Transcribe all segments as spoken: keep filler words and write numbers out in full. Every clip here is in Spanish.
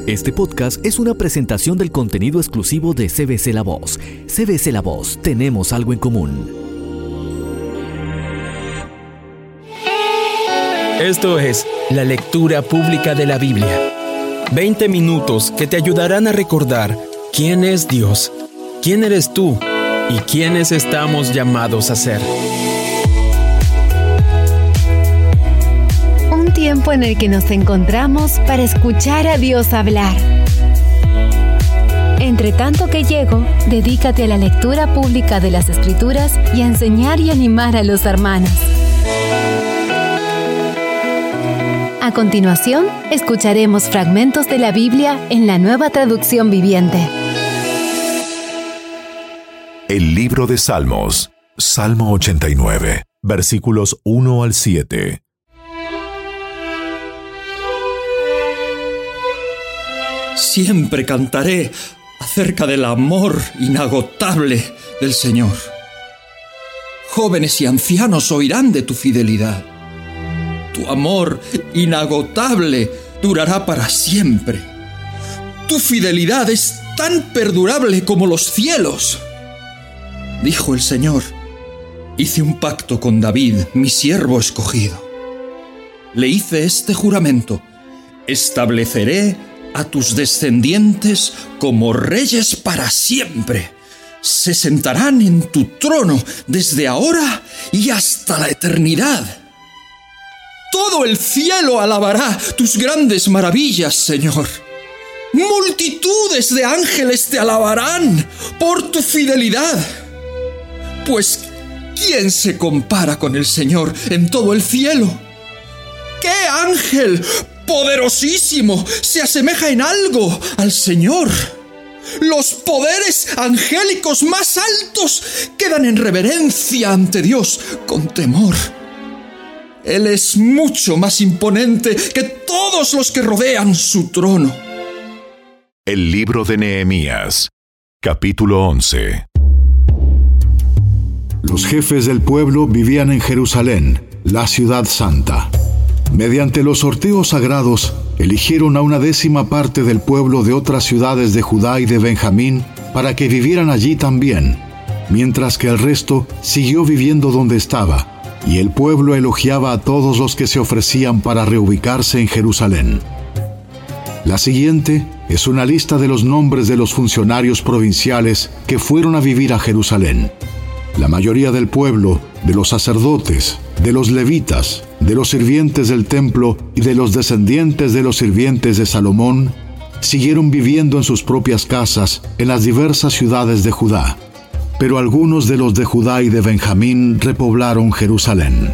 Este podcast es una presentación del contenido exclusivo de C B C La Voz. C B C La Voz, tenemos algo en común. Esto es la lectura pública de la Biblia. veinte minutos que te ayudarán a recordar quién es Dios, quién eres tú y quiénes estamos llamados a ser. Un tiempo en el que nos encontramos para escuchar a Dios hablar. Entre tanto que llego, dedícate a la lectura pública de las Escrituras y a enseñar y animar a los hermanos. A continuación, escucharemos fragmentos de la Biblia en la Nueva Traducción Viviente. El libro de Salmos, Salmo ochenta y nueve, versículos uno al siete. Siempre cantaré acerca del amor inagotable del Señor. Jóvenes y ancianos oirán de tu fidelidad. Tu amor inagotable durará para siempre. Tu fidelidad es tan perdurable como los cielos. Dijo el Señor: hice un pacto con David, mi siervo escogido. Le hice este juramento: estableceré a tus descendientes como reyes para siempre. Se sentarán en tu trono desde ahora y hasta la eternidad. Todo el cielo alabará tus grandes maravillas, Señor. Multitudes de ángeles te alabarán por tu fidelidad. Pues, ¿quién se compara con el Señor en todo el cielo? ¿Qué ángel poderosísimo se asemeja en algo al Señor? Los poderes angélicos más altos quedan en reverencia ante Dios con temor. Él es mucho más imponente que todos los que rodean su trono. El libro de Nehemías, capítulo once. Los jefes del pueblo vivían en Jerusalén, la ciudad santa. Mediante los sorteos sagrados, eligieron a una décima parte del pueblo de otras ciudades de Judá y de Benjamín para que vivieran allí también, mientras que el resto siguió viviendo donde estaba, y el pueblo elogiaba a todos los que se ofrecían para reubicarse en Jerusalén. La siguiente es una lista de los nombres de los funcionarios provinciales que fueron a vivir a Jerusalén. La mayoría del pueblo, de los sacerdotes, de los levitas, de los sirvientes del templo y de los descendientes de los sirvientes de Salomón, siguieron viviendo en sus propias casas en las diversas ciudades de Judá. Pero algunos de los de Judá y de Benjamín repoblaron Jerusalén.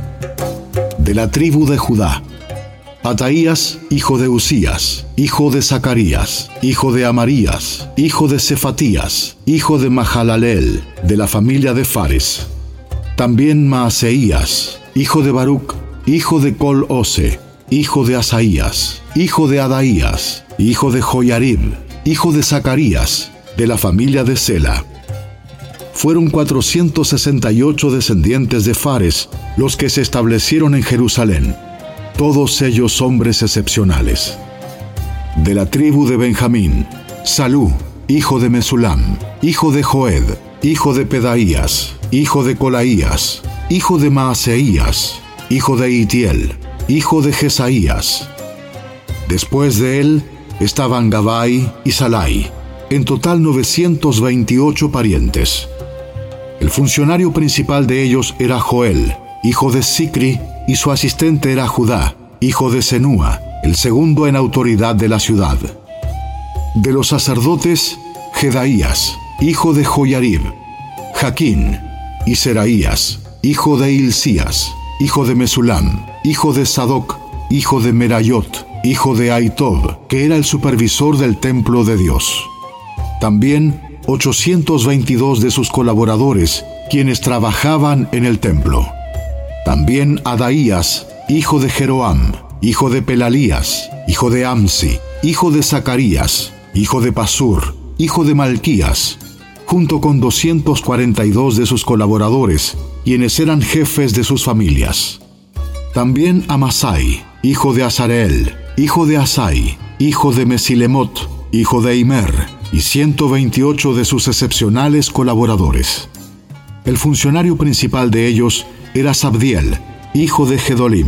De la tribu de Judá: Ataías, hijo de Usías, hijo de Zacarías, hijo de Amarías, hijo de Cefatías, hijo de Mahalaleel, de la familia de Fares. También Maaseías, hijo de Baruc, hijo de Col-Ose, hijo de Asaías, hijo de Adaías, hijo de Joyarib, hijo de Zacarías, de la familia de Sela. Fueron cuatrocientos sesenta y ocho descendientes de Fares los que se establecieron en Jerusalén, todos ellos hombres excepcionales. De la tribu de Benjamín: Salú, hijo de Mesulam, hijo de Joed, hijo de Pedaías, hijo de Colaías, hijo de Maaseías, hijo de Itiel, hijo de Jesaías. Después de él estaban Gabai y Salai, en total novecientos veintiocho parientes. El funcionario principal de ellos era Joel, hijo de Sicri, y su asistente era Judá, hijo de Senúa, el segundo en autoridad de la ciudad. De los sacerdotes: Jedaías, hijo de Joyarib, Jaquín, y Seraías, hijo de Hilcías, hijo de Mesulam, hijo de Sadoc, hijo de Merayot, hijo de Aitob, que era el supervisor del templo de Dios. También ochocientos veintidós de sus colaboradores, quienes trabajaban en el templo. También Adaías, hijo de Jeroam, hijo de Pelalías, hijo de Amsi, hijo de Zacarías, hijo de Pasur, hijo de Malquías, junto con doscientos cuarenta y dos de sus colaboradores, quienes eran jefes de sus familias. También Amasai, hijo de Azareel, hijo de Asai, hijo de Mesilemot, hijo de Imer, y ciento veintiocho de sus excepcionales colaboradores. El funcionario principal de ellos era Sabdiel, hijo de Gedolim.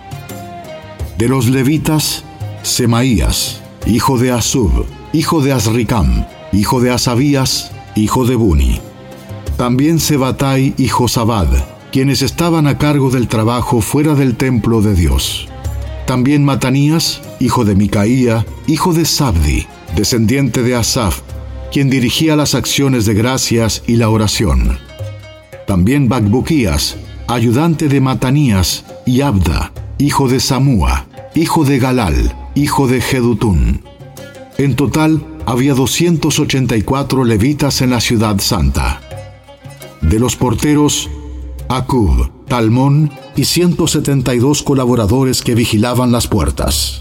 De los levitas, Semaías, hijo de Asub, hijo de Azricam, hijo de Asabías, hijo de Buni. También Sebatai y Josabad, quienes estaban a cargo del trabajo fuera del templo de Dios. También Matanías, hijo de Micaía, hijo de Sabdi, descendiente de Asaf, quien dirigía las acciones de gracias y la oración. También Bacbuquías, ayudante de Matanías, y Abda, hijo de Samúa, hijo de Galal, hijo de Jedutún. En total, había doscientos ochenta y cuatro levitas en la ciudad santa. De los porteros, Acub, Talmón y ciento setenta y dos colaboradores que vigilaban las puertas.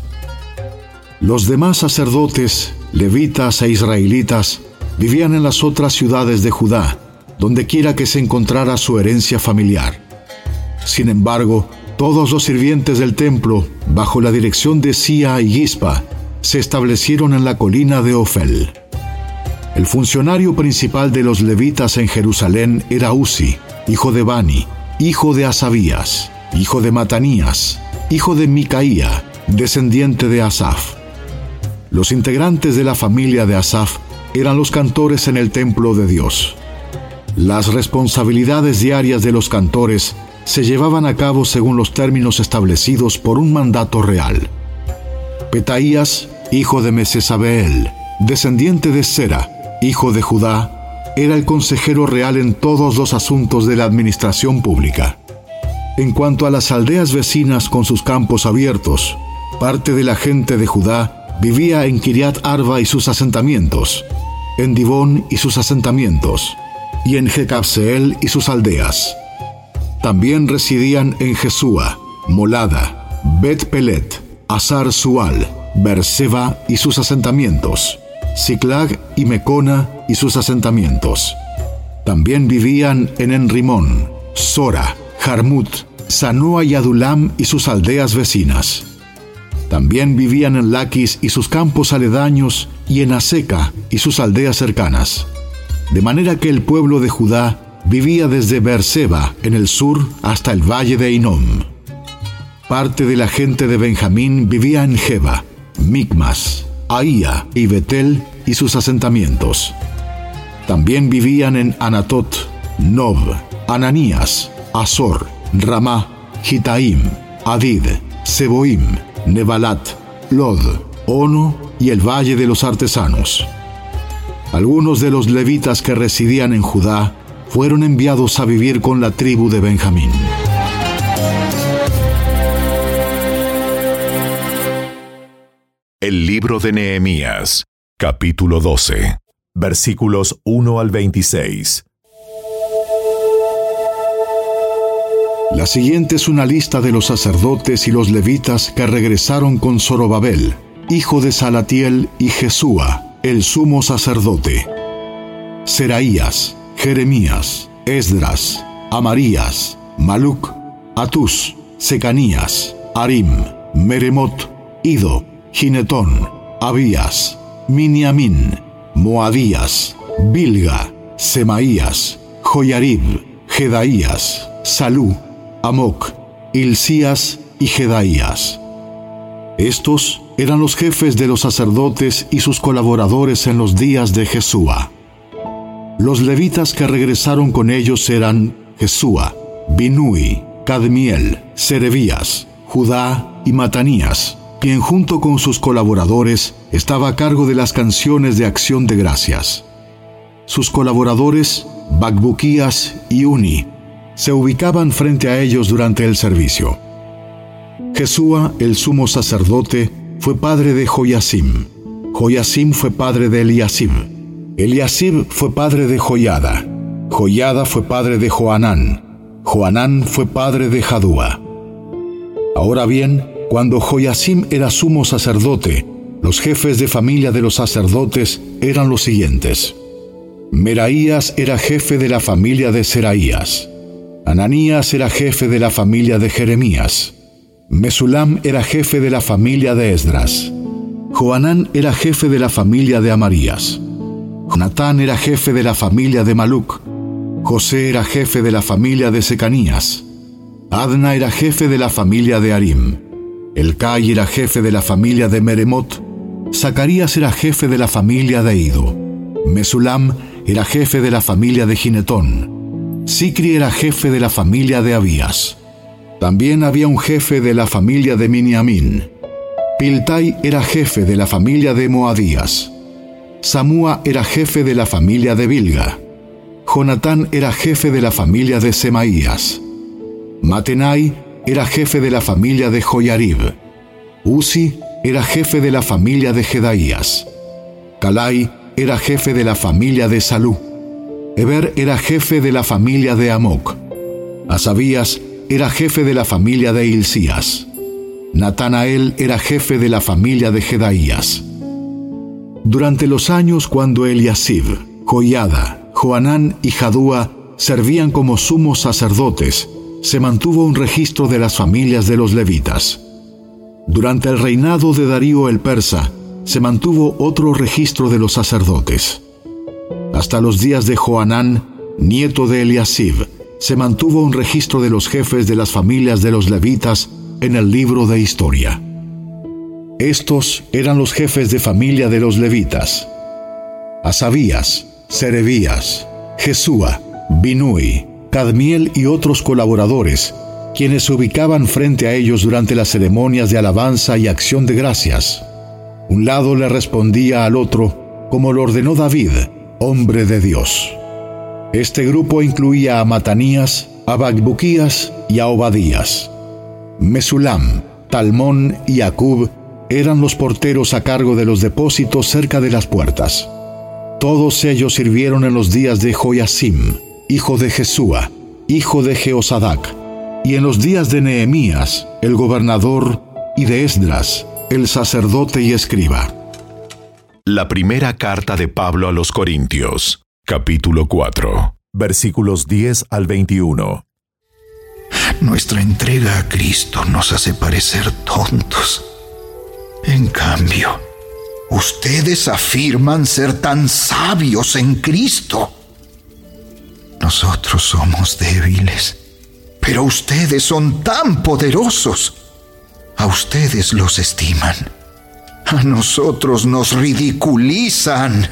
Los demás sacerdotes, levitas e israelitas vivían en las otras ciudades de Judá, donde quiera que se encontrara su herencia familiar. Sin embargo, todos los sirvientes del templo, bajo la dirección de Sia y Gispa, se establecieron en la colina de Ofel. El funcionario principal de los levitas en Jerusalén era Uzi, hijo de Bani, hijo de Asabías, hijo de Matanías, hijo de Micaía, descendiente de Asaf. Los integrantes de la familia de Asaf eran los cantores en el templo de Dios. Las responsabilidades diarias de los cantores se llevaban a cabo según los términos establecidos por un mandato real. Petaías, hijo de Mesesabeel, descendiente de Sera, hijo de Judá, era el consejero real en todos los asuntos de la administración pública. En cuanto a las aldeas vecinas con sus campos abiertos, parte de la gente de Judá vivía en Kiriat Arba y sus asentamientos, en Dibón y sus asentamientos, y en Jecabseel y sus aldeas. También residían en Jesúa, Molada, Bet Pelet, Azar Sual, Berseba y sus asentamientos, Siclag y Mecona y sus asentamientos. También vivían en Enrimón, Sora, Jarmut, Sanoa y Adulam y sus aldeas vecinas. También vivían en Laquis y sus campos aledaños y en Aseca y sus aldeas cercanas. De manera que el pueblo de Judá vivía desde Berseba en el sur hasta el valle de Inom. Parte de la gente de Benjamín vivía en Geba, Micmas, Aía y Betel y sus asentamientos. También vivían en Anatot, Nob, Ananías, Azor, Ramá, Gitaim, Adid, Seboim, Nebalat, Lod, Ono y el valle de los artesanos. Algunos de los levitas que residían en Judá fueron enviados a vivir con la tribu de Benjamín. El libro de Nehemías, capítulo doce, versículos uno al veintiséis. La siguiente es una lista de los sacerdotes y los levitas que regresaron con Zorobabel, hijo de Salatiel, y Jesúa, el sumo sacerdote. Seraías, Jeremías, Esdras, Amarías, Maluc, Atus, Secanías, Arim, Meremot, Ido, Ginetón, Abías, Miniamín, Moadías, Bilga, Semaías, Joyarib, Jedaías, Salú, Amoc, Hilcías y Jedaías. Estos eran los jefes de los sacerdotes y sus colaboradores en los días de Jesúa. Los levitas que regresaron con ellos eran Jesúa, Binui, Cadmiel, Serebías, Judá y Matanías, quien junto con sus colaboradores estaba a cargo de las canciones de acción de gracias. Sus colaboradores, Bacbuquías y Uni, se ubicaban frente a ellos durante el servicio. Jesúa, el sumo sacerdote, fue padre de Joyasim. Joyasim fue padre de Eliasib. Eliasib fue padre de Joyada. Joyada fue padre de Joanán. Joanán fue padre de Jadúa. Ahora bien, cuando Joyasim era sumo sacerdote, los jefes de familia de los sacerdotes eran los siguientes. Meraías era jefe de la familia de Seraías. Ananías era jefe de la familia de Jeremías. Mesulam era jefe de la familia de Esdras. Johanán era jefe de la familia de Amarías. Jonatán era jefe de la familia de Maluc. José era jefe de la familia de Secanías. Adna era jefe de la familia de Arim. Elcai era jefe de la familia de Meremot. Zacarías era jefe de la familia de Ido. Mesulam era jefe de la familia de Ginetón. Sicri era jefe de la familia de Abías. También había un jefe de la familia de Miniamín. Piltai era jefe de la familia de Moadías. Samúa era jefe de la familia de Bilga. Jonatán era jefe de la familia de Semaías. Matenai era jefe de la familia de Joyarib. Uzi era jefe de la familia de Jedaías. Calai era jefe de la familia de Salú. Eber era jefe de la familia de Amoc. Asabías era jefe de la familia de Hilcías. Natanael era jefe de la familia de Jedaías. Durante los años cuando Eliasib, Joiada, Johanán y Jadúa servían como sumos sacerdotes, se mantuvo un registro de las familias de los levitas. Durante el reinado de Darío el persa, se mantuvo otro registro de los sacerdotes. Hasta los días de Johanán, nieto de Eliasib, se mantuvo un registro de los jefes de las familias de los levitas en el libro de historia. Estos eran los jefes de familia de los levitas: Asabías, Serebías, Jesúa, Binui, Cadmiel y otros colaboradores, quienes se ubicaban frente a ellos durante las ceremonias de alabanza y acción de gracias. Un lado le respondía al otro, como lo ordenó David, hombre de Dios. Este grupo incluía a Matanías, a Bacbuquías y a Obadías. Mesulam, Talmón y Acub eran los porteros a cargo de los depósitos cerca de las puertas. Todos ellos sirvieron en los días de Joiacim, hijo de Jesúa, hijo de Jeosadac, y en los días de Nehemías, el gobernador, y de Esdras, el sacerdote y escriba. La primera carta de Pablo a los Corintios, capítulo cuatro, versículos diez al veintiuno. Nuestra entrega a Cristo nos hace parecer tontos. En cambio, ustedes afirman ser tan sabios en Cristo. Nosotros somos débiles, pero ustedes son tan poderosos. A ustedes los estiman. A nosotros nos ridiculizan.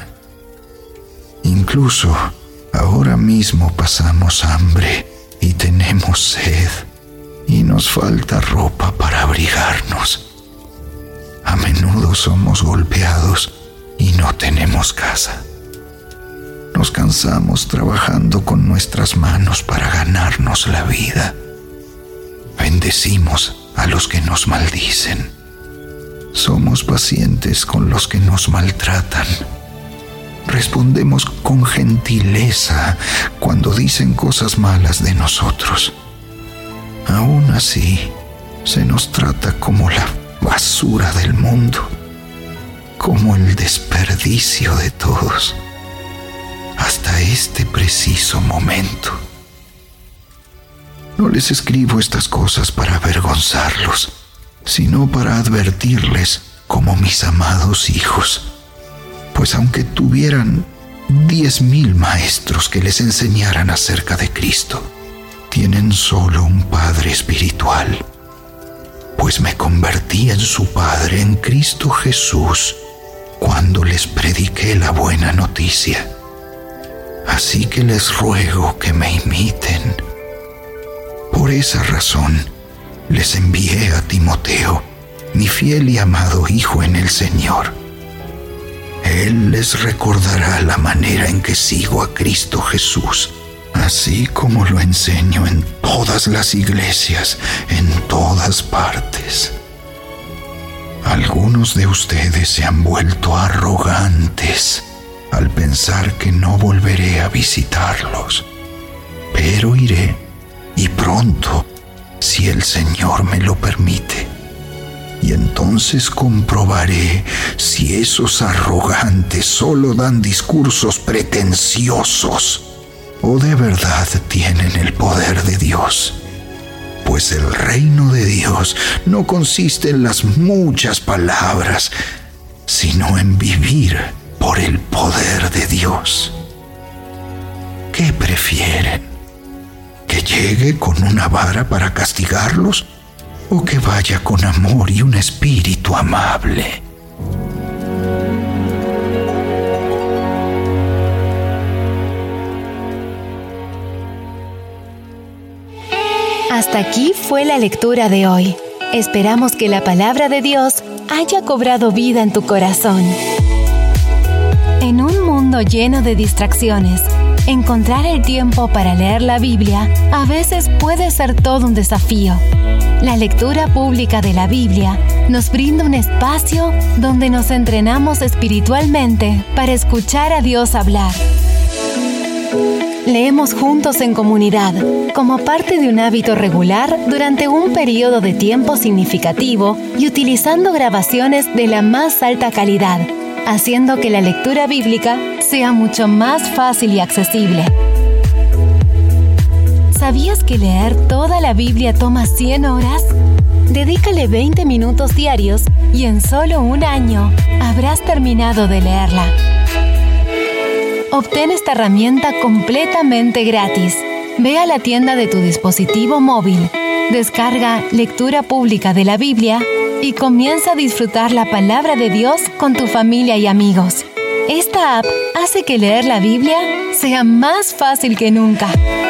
Incluso ahora mismo pasamos hambre y tenemos sed, y nos falta ropa para abrigarnos. A menudo somos golpeados y no tenemos casa. Nos cansamos trabajando con nuestras manos para ganarnos la vida. Bendecimos a los que nos maldicen. Somos pacientes con los que nos maltratan. Respondemos con gentileza cuando dicen cosas malas de nosotros. Aún así, se nos trata como la basura del mundo, como el desperdicio de todos, hasta este preciso momento. No les escribo estas cosas para avergonzarlos, sino para advertirles como mis amados hijos. Pues aunque tuvieran diez mil maestros que les enseñaran acerca de Cristo, tienen solo un Padre espiritual, pues me convertí en su Padre en Cristo Jesús cuando les prediqué la buena noticia. Así que les ruego que me imiten. Por esa razón, les envié a Timoteo, mi fiel y amado hijo en el Señor. Él les recordará la manera en que sigo a Cristo Jesús, así como lo enseño en todas las iglesias, en todas partes. Algunos de ustedes se han vuelto arrogantes al pensar que no volveré a visitarlos, pero iré, y pronto, si el Señor me lo permite. Y entonces comprobaré si esos arrogantes solo dan discursos pretenciosos o de verdad tienen el poder de Dios. Pues el reino de Dios no consiste en las muchas palabras, sino en vivir por el poder de Dios. ¿Qué prefieren? ¿Que llegue con una vara para castigarlos o que vaya con amor y un espíritu amable? Hasta aquí fue la lectura de hoy. Esperamos que la palabra de Dios haya cobrado vida en tu corazón. En un mundo lleno de distracciones, encontrar el tiempo para leer la Biblia a veces puede ser todo un desafío. La lectura pública de la Biblia nos brinda un espacio donde nos entrenamos espiritualmente para escuchar a Dios hablar. Leemos juntos en comunidad, como parte de un hábito regular durante un periodo de tiempo significativo y utilizando grabaciones de la más alta calidad, haciendo que la lectura bíblica sea mucho más fácil y accesible. ¿Sabías que leer toda la Biblia toma cien horas? Dedícale veinte minutos diarios y en solo un año habrás terminado de leerla. Obtén esta herramienta completamente gratis. Ve a la tienda de tu dispositivo móvil, descarga Lectura Pública de la Biblia y comienza a disfrutar la palabra de Dios con tu familia y amigos. Esta app hace que leer la Biblia sea más fácil que nunca.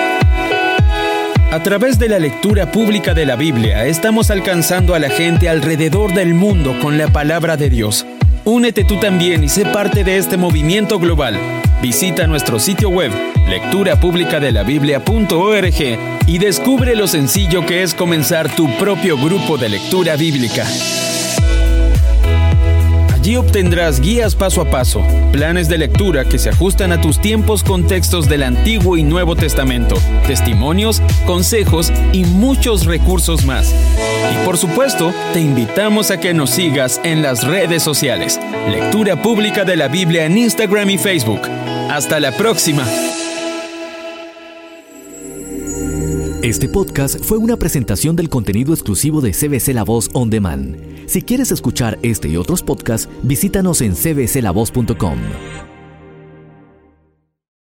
A través de la lectura pública de la Biblia, estamos alcanzando a la gente alrededor del mundo con la palabra de Dios. Únete tú también y sé parte de este movimiento global. Visita nuestro sitio web, lectura pública de la biblia punto org, y descubre lo sencillo que es comenzar tu propio grupo de lectura bíblica. Allí obtendrás guías paso a paso, planes de lectura que se ajustan a tus tiempos con textos del Antiguo y Nuevo Testamento, testimonios, consejos y muchos recursos más. Y por supuesto, te invitamos a que nos sigas en las redes sociales. Lectura Pública de la Biblia en Instagram y Facebook. ¡Hasta la próxima! Este podcast fue una presentación del contenido exclusivo de C B C La Voz On Demand. Si quieres escuchar este y otros podcasts, visítanos en c b c la voz punto com.